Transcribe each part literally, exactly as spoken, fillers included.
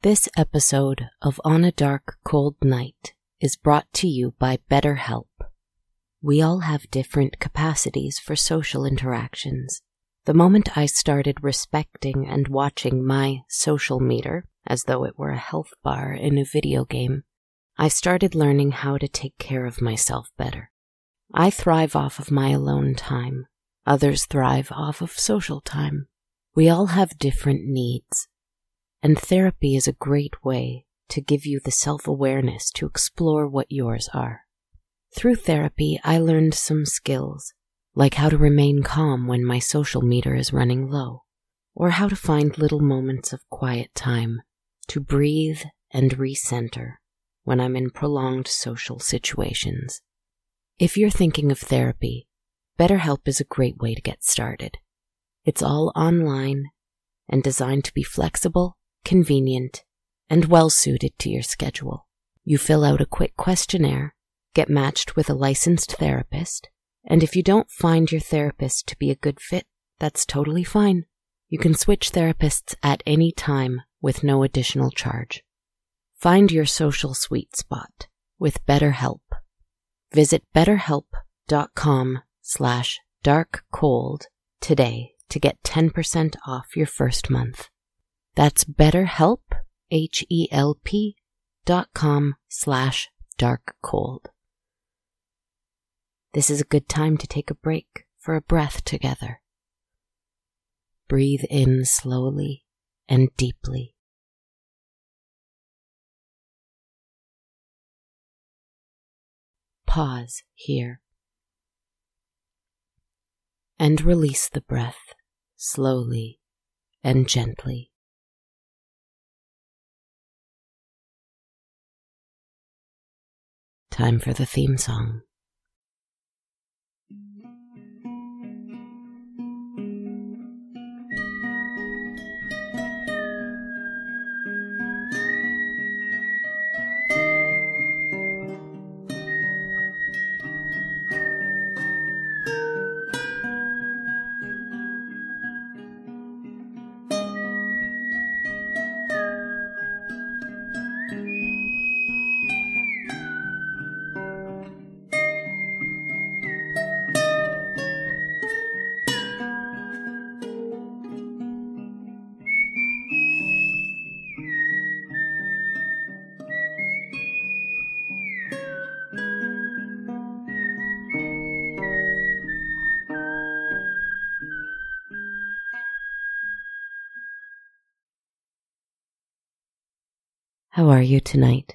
This episode of On a Dark, Cold Night is brought to you by BetterHelp. We all have different capacities for social interactions. The moment I started respecting and watching my social meter, as though it were a health bar in a video game, I started learning how to take care of myself better. I thrive off of my alone time. Others thrive off of social time. We all have different needs. And therapy is a great way to give you the self-awareness to explore what yours are. Through therapy, I learned some skills, like how to remain calm when my social meter is running low, or how to find little moments of quiet time to breathe and recenter when I'm in prolonged social situations. If you're thinking of therapy, BetterHelp is a great way to get started. It's all online and designed to be flexible, convenient, and well-suited to your schedule. You fill out a quick questionnaire, get matched with a licensed therapist, and if you don't find your therapist to be a good fit, that's totally fine. You can switch therapists at any time with no additional charge. Find your social sweet spot with BetterHelp. Visit betterhelp.com slash darkcold today to get ten percent off your first month. That's BetterHelp, H E L P dot com slash darkcold. This is a good time to take a break for a breath together. Breathe in slowly and deeply. Pause here. And release the breath slowly and gently. Time for the theme song. How are you tonight?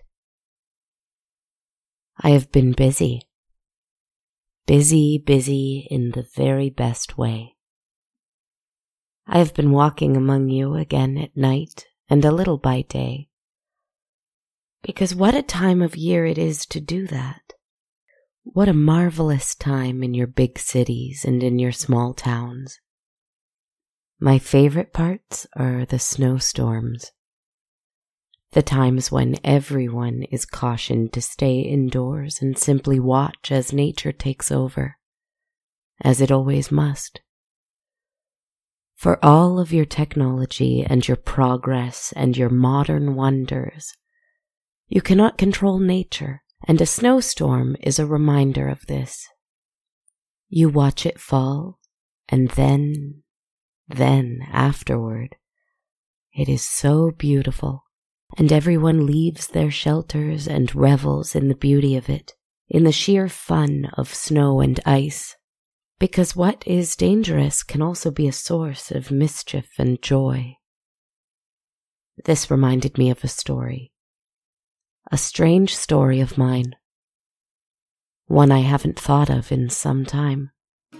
I have been busy. Busy, busy in the very best way. I have been walking among you again at night and a little by day. Because what a time of year it is to do that. What a marvelous time in your big cities and in your small towns. My favorite parts are the snowstorms. The times when everyone is cautioned to stay indoors and simply watch as nature takes over, as it always must. For all of your technology and your progress and your modern wonders, you cannot control nature, and a snowstorm is a reminder of this. You watch it fall, and then, then afterward, it is so beautiful. And everyone leaves their shelters and revels in the beauty of it, in the sheer fun of snow and ice. Because what is dangerous can also be a source of mischief and joy. This reminded me of a story. A strange story of mine. One I haven't thought of in some time.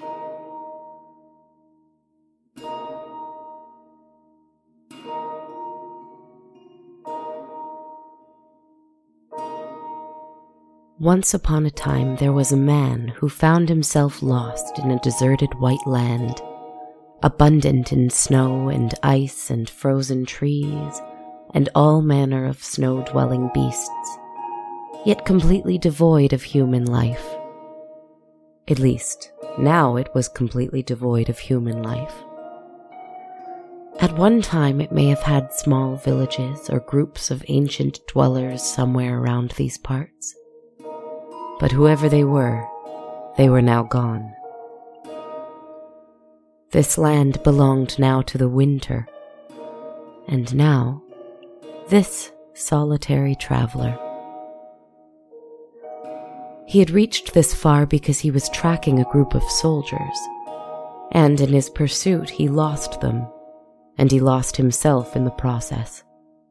Once upon a time, there was a man who found himself lost in a deserted white land, abundant in snow and ice and frozen trees, and all manner of snow-dwelling beasts, yet completely devoid of human life. At least, now it was completely devoid of human life. At one time it may have had small villages or groups of ancient dwellers somewhere around these parts. But whoever they were, they were now gone. This land belonged now to the winter, and now this solitary traveler. He had reached this far because he was tracking a group of soldiers, and in his pursuit he lost them, and he lost himself in the process.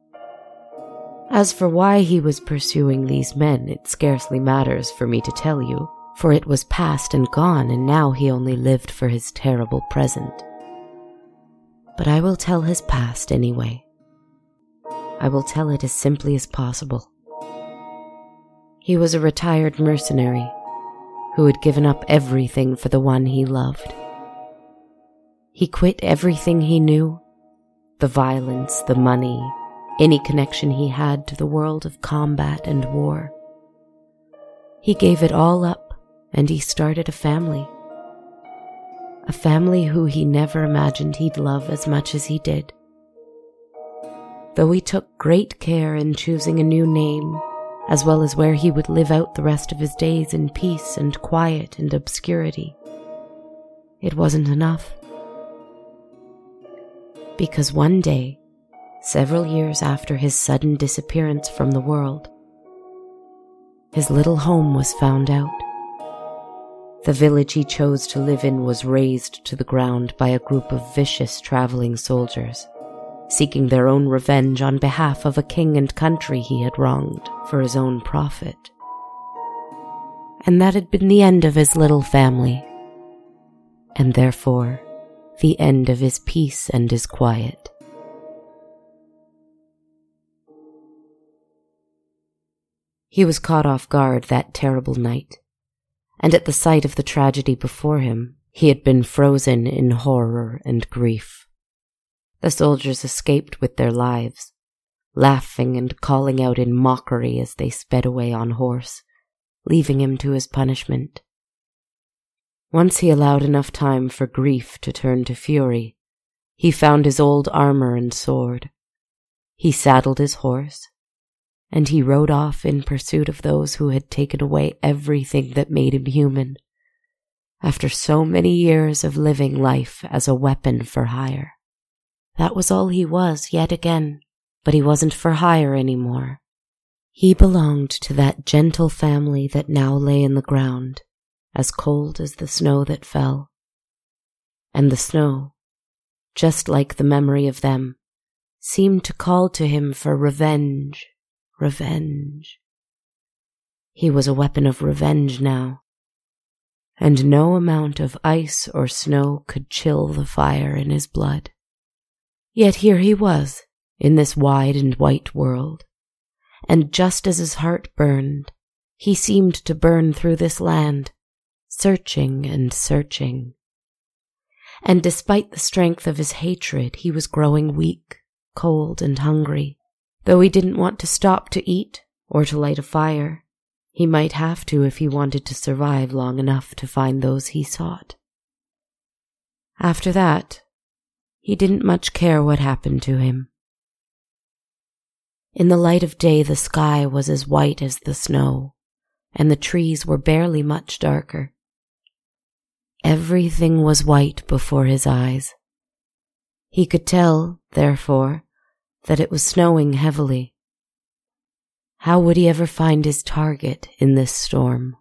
As for why he was pursuing these men, it scarcely matters for me to tell you, for it was past and gone, and now he only lived for his terrible present. But I will tell his past anyway. I will tell it as simply as possible. He was a retired mercenary who had given up everything for the one he loved. He quit everything he knew, the violence, the money, any connection he had to the world of combat and war. He gave it all up, and he started a family. A family who he never imagined he'd love as much as he did. Though he took great care in choosing a new name, as well as where he would live out the rest of his days in peace and quiet and obscurity, it wasn't enough. Because one day, several years after his sudden disappearance from the world, his little home was found out. The village he chose to live in was razed to the ground by a group of vicious traveling soldiers, seeking their own revenge on behalf of a king and country he had wronged for his own profit. And that had been the end of his little family, and therefore the end of his peace and his quiet. He was caught off guard that terrible night, and at the sight of the tragedy before him, he had been frozen in horror and grief. The soldiers escaped with their lives, laughing and calling out in mockery as they sped away on horse, leaving him to his punishment. Once he allowed enough time for grief to turn to fury, he found his old armor and sword. He saddled his horse, and he rode off in pursuit of those who had taken away everything that made him human, after so many years of living life as a weapon for hire. That was all he was yet again, but he wasn't for hire anymore. He belonged to that gentle family that now lay in the ground, as cold as the snow that fell. And the snow, just like the memory of them, seemed to call to him for revenge, revenge. He was a weapon of revenge now, and no amount of ice or snow could chill the fire in his blood. Yet here he was, in this wide and white world, and just as his heart burned, he seemed to burn through this land, searching and searching. And despite the strength of his hatred, he was growing weak, cold, and hungry. Though he didn't want to stop to eat or to light a fire, he might have to if he wanted to survive long enough to find those he sought. After that, he didn't much care what happened to him. In the light of day, the sky was as white as the snow, and the trees were barely much darker. Everything was white before his eyes. He could tell, therefore, that it was snowing heavily. How would he ever find his target in this storm?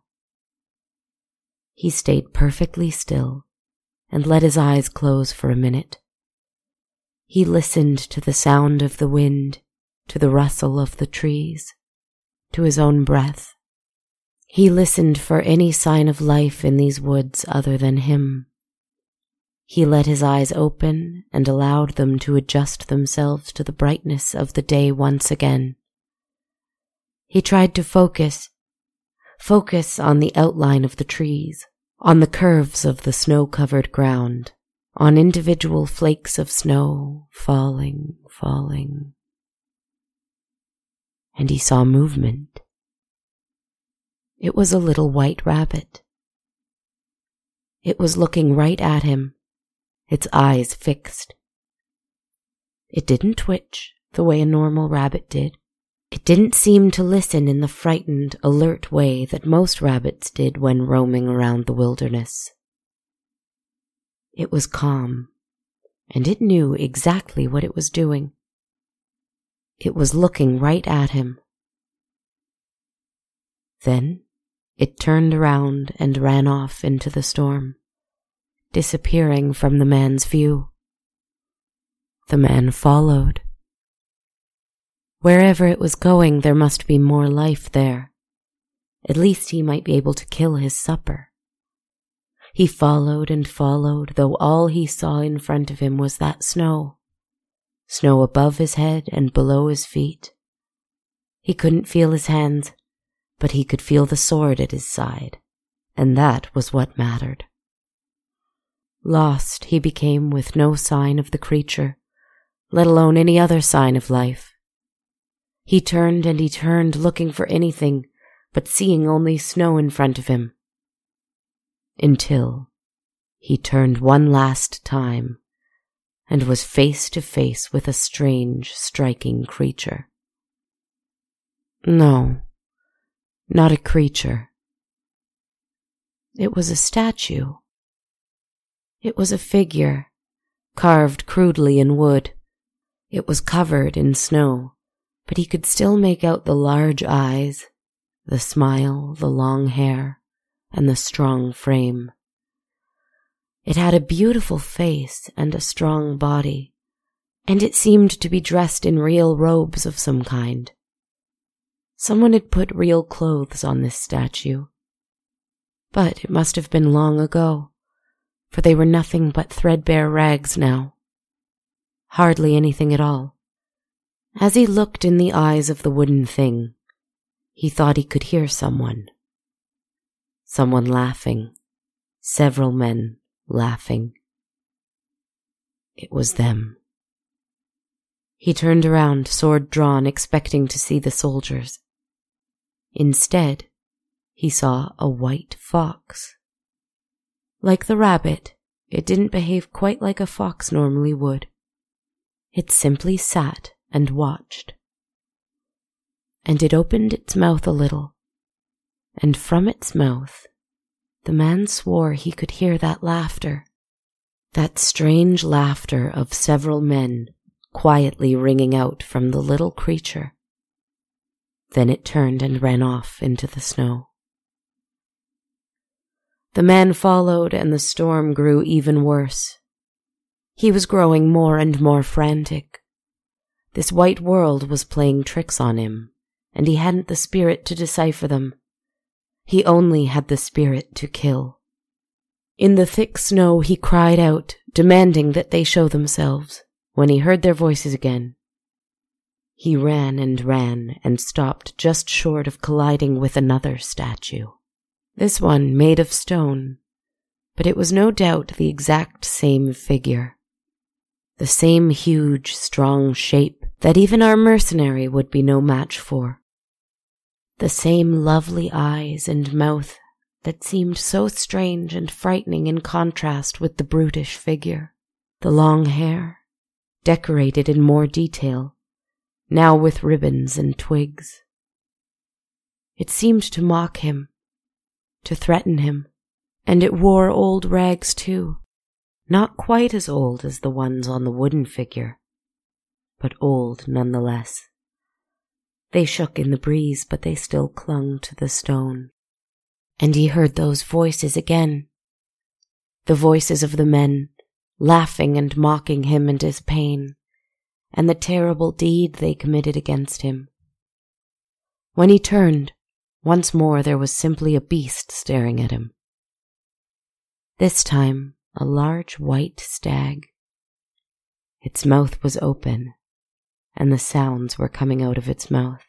He stayed perfectly still and let his eyes close for a minute. He listened to the sound of the wind, to the rustle of the trees, to his own breath. He listened for any sign of life in these woods other than him. He let his eyes open and allowed them to adjust themselves to the brightness of the day once again. He tried to focus, focus on the outline of the trees, on the curves of the snow-covered ground, on individual flakes of snow falling, falling. And he saw movement. It was a little white rabbit. It was looking right at him, its eyes fixed. It didn't twitch the way a normal rabbit did. It didn't seem to listen in the frightened, alert way that most rabbits did when roaming around the wilderness. It was calm, and it knew exactly what it was doing. It was looking right at him. Then it turned around and ran off into the storm, disappearing from the man's view. The man followed. Wherever it was going, there must be more life there. At least he might be able to kill his supper. He followed and followed, though all he saw in front of him was that snow. Snow above his head and below his feet. He couldn't feel his hands, but he could feel the sword at his side, and that was what mattered. Lost he became with no sign of the creature, let alone any other sign of life. He turned and he turned, looking for anything, but seeing only snow in front of him. Until he turned one last time and was face to face with a strange, striking creature. No, not a creature. It was a statue. It was a figure, carved crudely in wood. It was covered in snow, but he could still make out the large eyes, the smile, the long hair, and the strong frame. It had a beautiful face and a strong body, and it seemed to be dressed in real robes of some kind. Someone had put real clothes on this statue, but it must have been long ago, for they were nothing but threadbare rags now. Hardly anything at all. As he looked in the eyes of the wooden thing, he thought he could hear someone. Someone laughing. Several men laughing. It was them. He turned around, sword drawn, expecting to see the soldiers. Instead, he saw a white fox. Like the rabbit, it didn't behave quite like a fox normally would. It simply sat and watched. And it opened its mouth a little, and from its mouth, the man swore he could hear that laughter, that strange laughter of several men quietly ringing out from the little creature. Then it turned and ran off into the snow. The man followed, and the storm grew even worse. He was growing more and more frantic. This white world was playing tricks on him, and he hadn't the spirit to decipher them. He only had the spirit to kill. In the thick snow he cried out, demanding that they show themselves. When he heard their voices again, he ran and ran and stopped just short of colliding with another statue. This one made of stone, but it was no doubt the exact same figure. The same huge, strong shape that even our mercenary would be no match for. The same lovely eyes and mouth that seemed so strange and frightening in contrast with the brutish figure. The long hair, decorated in more detail, now with ribbons and twigs. It seemed to mock him, to threaten him, and it wore old rags too, not quite as old as the ones on the wooden figure, but old nonetheless. They shook in the breeze, but they still clung to the stone. And he heard those voices again, the voices of the men, laughing and mocking him and his pain, and the terrible deed they committed against him. When he turned, once more there was simply a beast staring at him. This time, a large white stag. Its mouth was open, and the sounds were coming out of its mouth.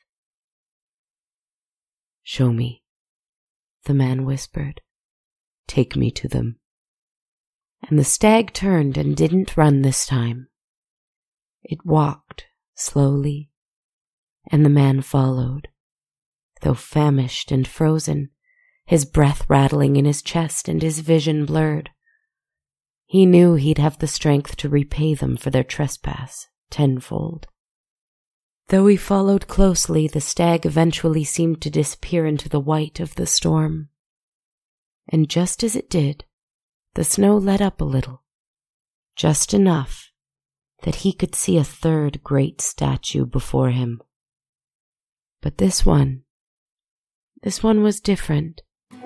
"Show me," the man whispered. "Take me to them." And the stag turned and didn't run this time. It walked slowly, and the man followed, though famished and frozen, his breath rattling in his chest and his vision blurred. He knew he'd have the strength to repay them for their trespass, tenfold. Though he followed closely, the stag eventually seemed to disappear into the white of the storm. And just as it did, the snow let up a little, just enough that he could see a third great statue before him. But this one, this one was different.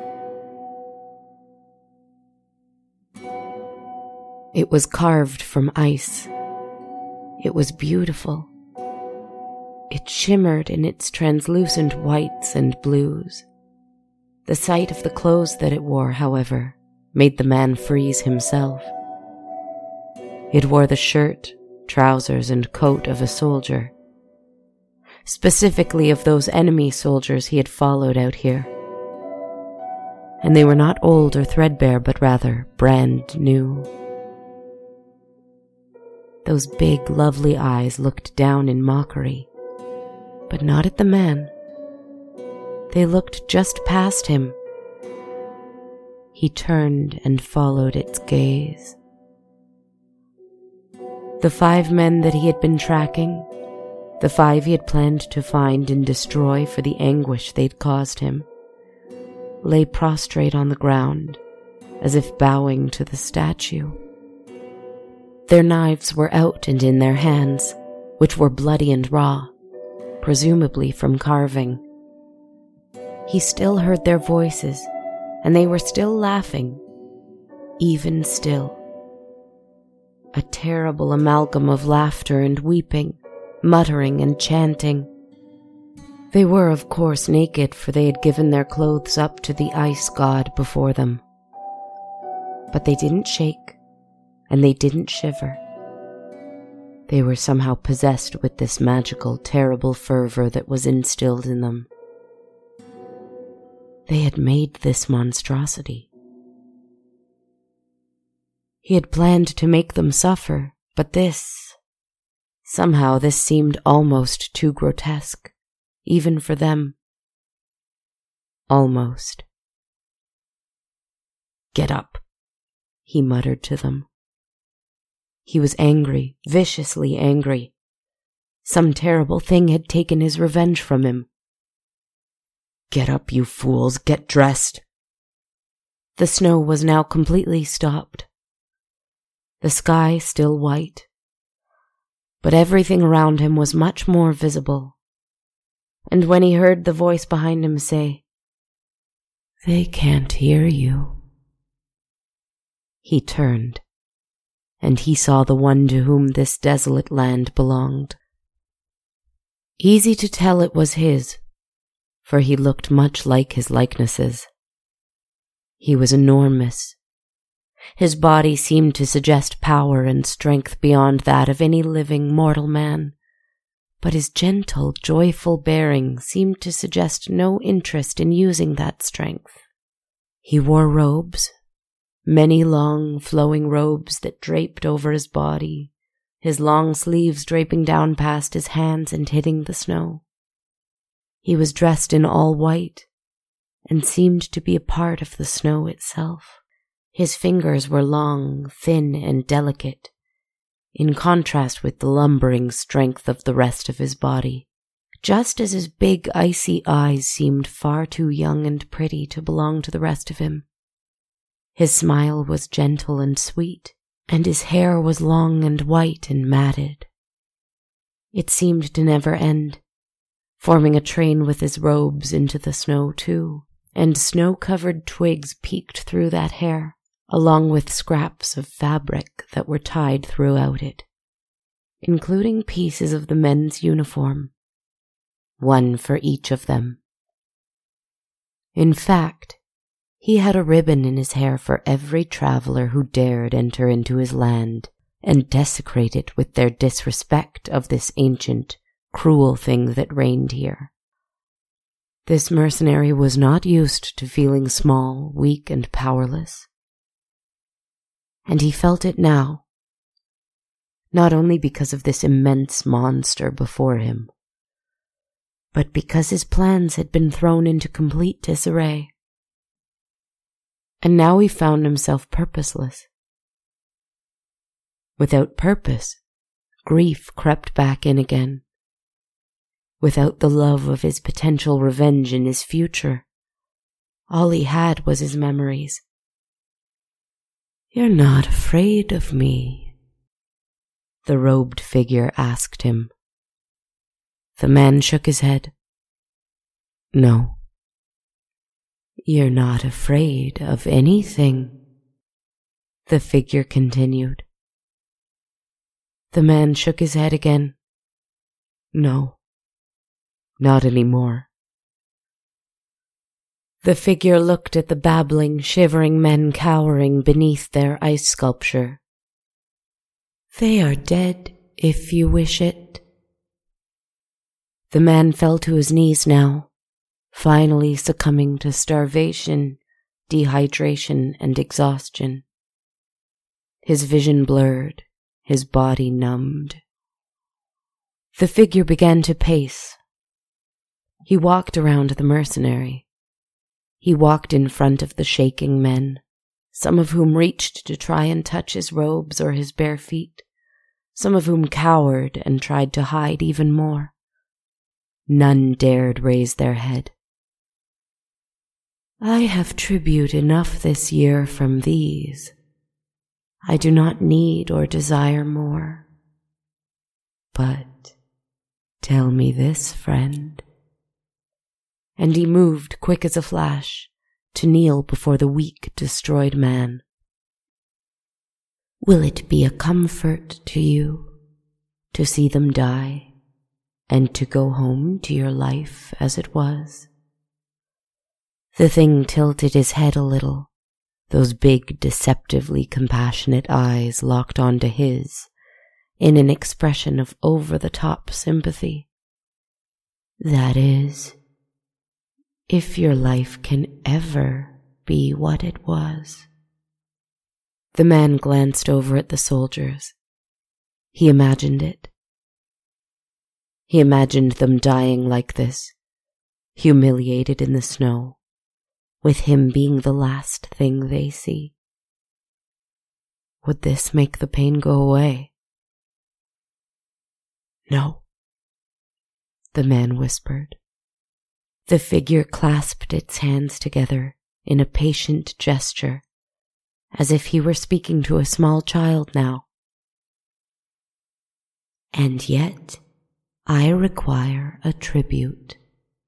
It was carved from ice. It was beautiful. It shimmered in its translucent whites and blues. The sight of the clothes that it wore, however, made the man freeze himself. It wore the shirt, trousers, and coat of a soldier, specifically of those enemy soldiers he had followed out here. And they were not old or threadbare, but rather brand new. Those big, lovely eyes looked down in mockery, but not at the man. They looked just past him. He turned and followed its gaze. The five men that he had been tracking, the five he had planned to find and destroy for the anguish they'd caused him, lay prostrate on the ground, as if bowing to the statue. Their knives were out and in their hands, which were bloody and raw, presumably from carving. He still heard their voices, and they were still laughing, even still. A terrible amalgam of laughter and weeping, muttering and chanting. They were, of course, naked, for they had given their clothes up to the ice god before them. But they didn't shake, and they didn't shiver. They were somehow possessed with this magical, terrible fervor that was instilled in them. They had made this monstrosity. He had planned to make them suffer, but this, somehow this seemed almost too grotesque, even for them. Almost. "Get up," he muttered to them. He was angry, viciously angry. Some terrible thing had taken his revenge from him. "Get up, you fools, get dressed." The snow was now completely stopped. The sky still white, but everything around him was much more visible. And when he heard the voice behind him say, "They can't hear you," he turned, and he saw the one to whom this desolate land belonged. Easy to tell it was his, for he looked much like his likenesses. He was enormous. His body seemed to suggest power and strength beyond that of any living mortal man, but his gentle, joyful bearing seemed to suggest no interest in using that strength. He wore robes, many long, flowing robes that draped over his body, his long sleeves draping down past his hands and hitting the snow. He was dressed in all white, and seemed to be a part of the snow itself. His fingers were long, thin, and delicate, in contrast with the lumbering strength of the rest of his body, just as his big, icy eyes seemed far too young and pretty to belong to the rest of him. His smile was gentle and sweet, and his hair was long and white and matted. It seemed to never end, forming a train with his robes into the snow too, and snow-covered twigs peeked through that hair, along with scraps of fabric that were tied throughout it, including pieces of the men's uniform, one for each of them. In fact, he had a ribbon in his hair for every traveler who dared enter into his land and desecrate it with their disrespect of this ancient, cruel thing that reigned here. This mercenary was not used to feeling small, weak, and powerless. And he felt it now, not only because of this immense monster before him, but because his plans had been thrown into complete disarray. And now he found himself purposeless. Without purpose, grief crept back in again. Without the love of his potential revenge in his future, all he had was his memories. "You're not afraid of me?" the robed figure asked him. The man shook his head. "No." "You're not afraid of anything," the figure continued. The man shook his head again. "No, not anymore." The figure looked at the babbling, shivering men cowering beneath their ice sculpture. "They are dead, if you wish it." The man fell to his knees now, finally succumbing to starvation, dehydration, and exhaustion. His vision blurred, his body numbed. The figure began to pace. He walked around the mercenary. He walked in front of the shaking men, some of whom reached to try and touch his robes or his bare feet, some of whom cowered and tried to hide even more. None dared raise their head. "I have tribute enough this year from these. I do not need or desire more. But tell me this, friend." And he moved, quick as a flash, to kneel before the weak, destroyed man. "Will it be a comfort to you to see them die and to go home to your life as it was?" The thing tilted his head a little, those big, deceptively compassionate eyes locked onto his in an expression of over-the-top sympathy. "That is, if your life can ever be what it was." The man glanced over at the soldiers. He imagined it. He imagined them dying like this, humiliated in the snow, with him being the last thing they see. Would this make the pain go away? "No," the man whispered. The figure clasped its hands together in a patient gesture, as if he were speaking to a small child now. "And yet, I require a tribute."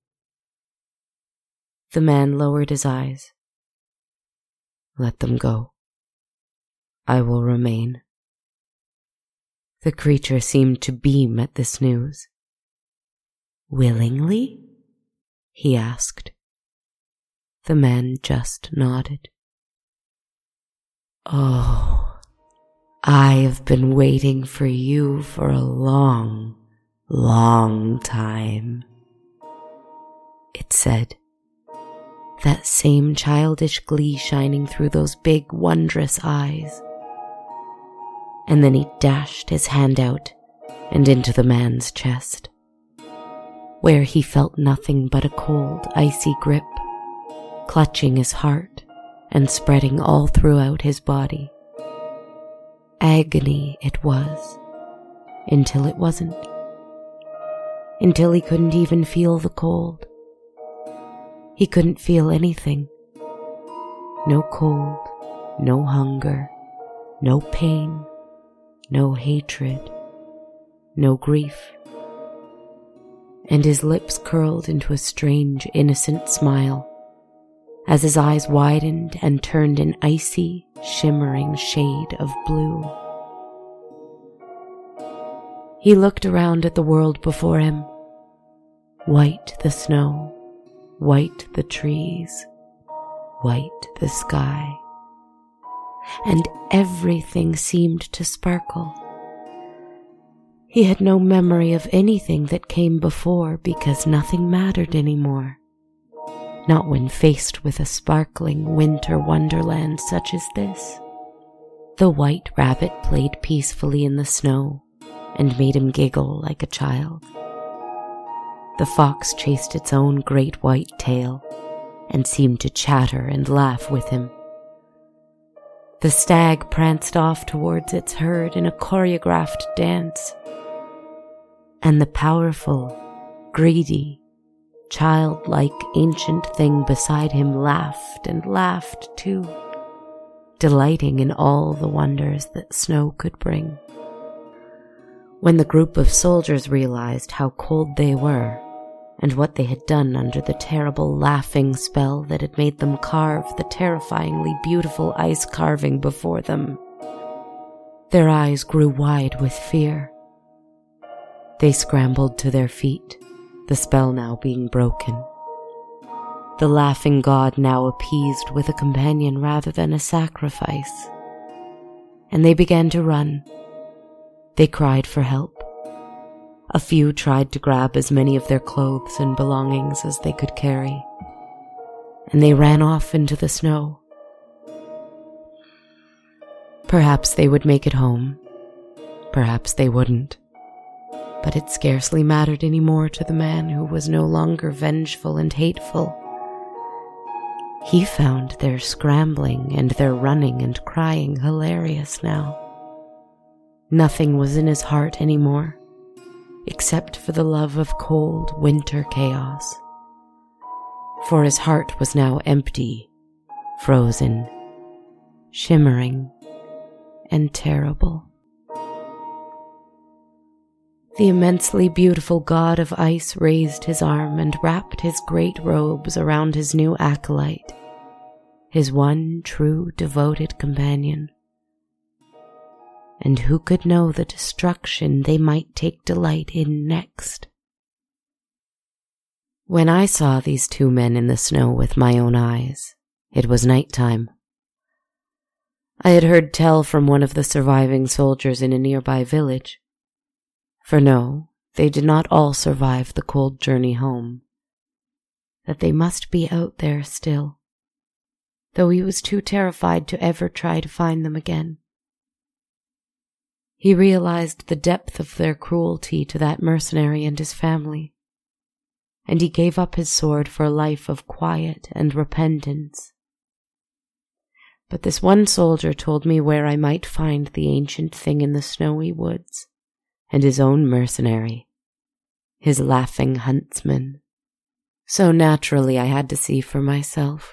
The man lowered his eyes. "Let them go. I will remain." The creature seemed to beam at this news. "Willingly?" he asked. The man just nodded. "Oh, I have been waiting for you for a long, long time," it said, that same childish glee shining through those big, wondrous eyes. And then he dashed his hand out and into the man's chest, where he felt nothing but a cold, icy grip, clutching his heart and spreading all throughout his body. Agony it was, until it wasn't, until he couldn't even feel the cold. He couldn't feel anything. No cold, no hunger, no pain, no hatred, no grief. And his lips curled into a strange, innocent smile as his eyes widened and turned an icy, shimmering shade of blue. He looked around at the world before him. White the snow, white the trees, white the sky, and everything seemed to sparkle. He had no memory of anything that came before because nothing mattered anymore. Not when faced with a sparkling winter wonderland such as this. The white rabbit played peacefully in the snow and made him giggle like a child. The fox chased its own great white tail and seemed to chatter and laugh with him. The stag pranced off towards its herd in a choreographed dance, and the powerful, greedy, childlike ancient thing beside him laughed and laughed too, delighting in all the wonders that snow could bring. When the group of soldiers realized how cold they were and what they had done under the terrible laughing spell that had made them carve the terrifyingly beautiful ice carving before them, their eyes grew wide with fear. They scrambled to their feet, the spell now being broken. The laughing god now appeased with a companion rather than a sacrifice. And they began to run. They cried for help. A few tried to grab as many of their clothes and belongings as they could carry. And they ran off into the snow. Perhaps they would make it home. Perhaps they wouldn't. But it scarcely mattered any more to the man who was no longer vengeful and hateful. He found their scrambling and their running and crying hilarious now. Nothing was in his heart anymore, except for the love of cold winter chaos. For his heart was now empty, frozen, shimmering, and terrible. The immensely beautiful god of ice raised his arm and wrapped his great robes around his new acolyte, his one true devoted companion. And who could know the destruction they might take delight in next? When I saw these two men in the snow with my own eyes, it was night time. I had heard tell from one of the surviving soldiers in a nearby village. For no, they did not all survive the cold journey home. That they must be out there still, though he was too terrified to ever try to find them again. He realized the depth of their cruelty to that mercenary and his family, and he gave up his sword for a life of quiet and repentance. But this one soldier told me where I might find the ancient thing in the snowy woods, and his own mercenary, his laughing huntsman. So naturally I had to see for myself.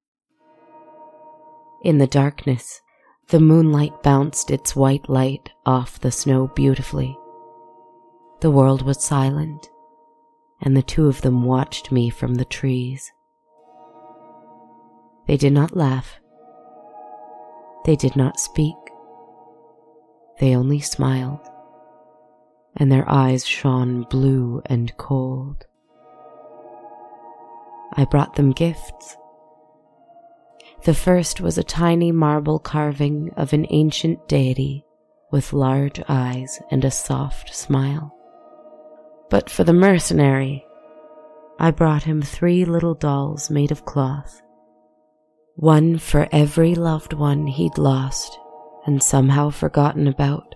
In the darkness, the moonlight bounced its white light off the snow beautifully. The world was silent, and the two of them watched me from the trees. They did not laugh. They did not speak. They only smiled, and their eyes shone blue and cold. I brought them gifts. The first was a tiny marble carving of an ancient deity with large eyes and a soft smile. But for the mercenary, I brought him three little dolls made of cloth, one for every loved one he'd lost and somehow forgotten about,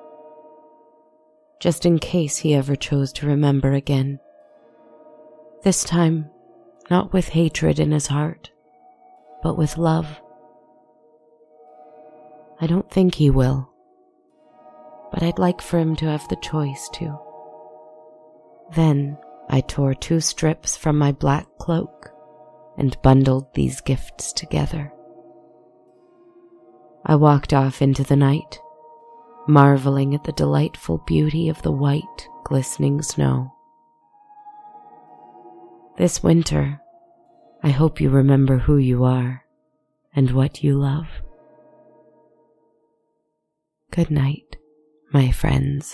just in case he ever chose to remember again. This time, not with hatred in his heart, but with love. I don't think he will, but I'd like for him to have the choice to. Then I tore two strips from my black cloak and bundled these gifts together. I walked off into the night, marveling at the delightful beauty of the white, glistening snow. This winter, I hope you remember who you are and what you love. Good night, my friends.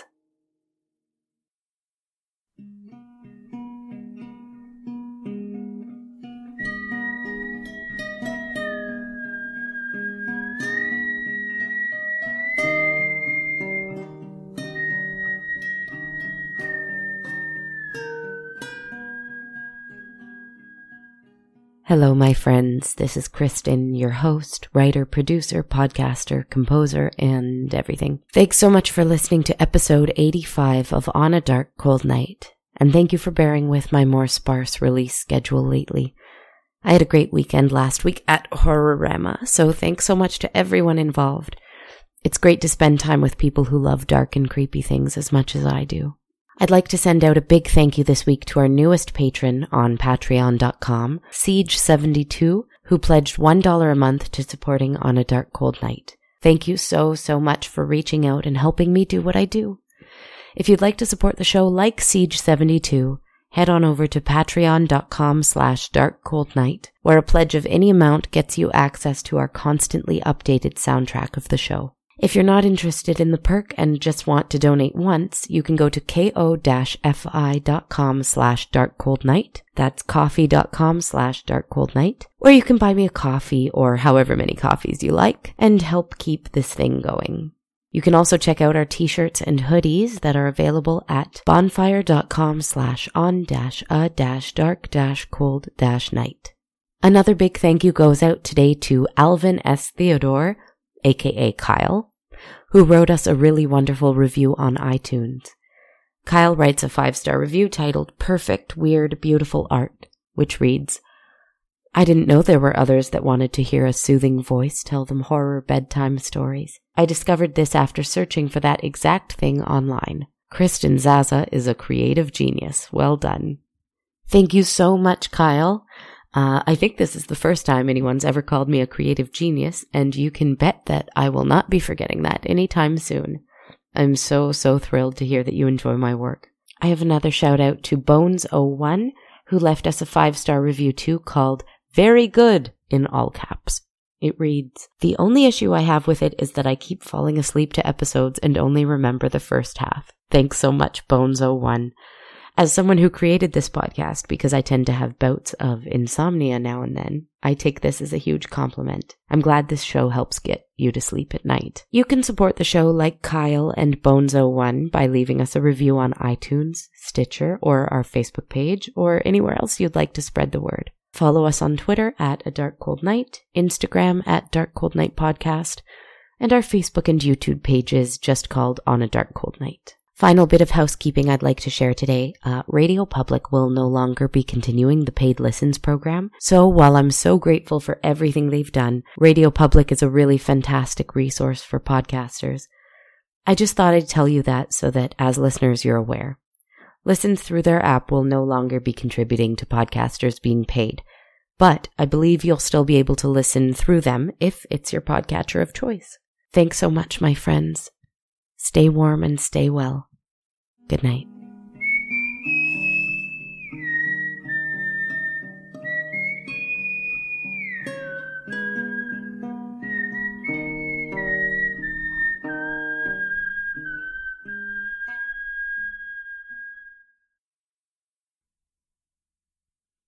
Hello, my friends. This is Kristen, your host, writer, producer, podcaster, composer, and everything. Thanks so much for listening to episode eighty-five of On a Dark, Cold Night, and thank you for bearing with my more sparse release schedule lately. I had a great weekend last week at Horrorama, so thanks so much to everyone involved. It's great to spend time with people who love dark and creepy things as much as I do. I'd like to send out a big thank you this week to our newest patron on patreon dot com, Siege seventy-two, who pledged one dollar a month to supporting On a Dark Cold Night. Thank you so, so much for reaching out and helping me do what I do. If you'd like to support the show like Siege seventy-two, head on over to patreon dot com slash dark cold night, where a pledge of any amount gets you access to our constantly updated soundtrack of the show. If you're not interested in the perk and just want to donate once, you can go to ko-fi dot com slash dark cold night. That's coffee dot com slash dark cold night, where you can buy me a coffee or however many coffees you like and help keep this thing going. You can also check out our t-shirts and hoodies that are available at bonfire dot com slash on dash a dash dark dash cold dash night. Another big thank you goes out today to Alvin S. Theodore, aka Kyle, who wrote us a really wonderful review on iTunes. Kyle writes a five-star review titled Perfect, Weird, Beautiful Art, which reads, I didn't know there were others that wanted to hear a soothing voice tell them horror bedtime stories. I discovered this after searching for that exact thing online. Kristen Zaza is a creative genius. Well done. Thank you so much, Kyle. Uh, I think this is the first time anyone's ever called me a creative genius, and you can bet that I will not be forgetting that anytime soon. I'm so, so thrilled to hear that you enjoy my work. I have another shout out to Bones oh one, who left us a five-star review too called Very Good in all caps. It reads, The only issue I have with it is that I keep falling asleep to episodes and only remember the first half. Thanks so much, Bones oh one. As someone who created this podcast, because I tend to have bouts of insomnia now and then, I take this as a huge compliment. I'm glad this show helps get you to sleep at night. You can support the show like Kyle and Bones oh one by leaving us a review on iTunes, Stitcher, or our Facebook page, or anywhere else you'd like to spread the word. Follow us on Twitter at A Dark Cold Night, Instagram at Dark Cold Night Podcast, and our Facebook and YouTube pages just called On a Dark Cold Night. Final bit of housekeeping I'd like to share today. Uh, Radio Public will no longer be continuing the paid listens program. So while I'm so grateful for everything they've done, Radio Public is a really fantastic resource for podcasters. I just thought I'd tell you that so that as listeners you're aware. Listens through their app will no longer be contributing to podcasters being paid, but I believe you'll still be able to listen through them if it's your podcatcher of choice. Thanks so much, my friends. Stay warm and stay well. Good night.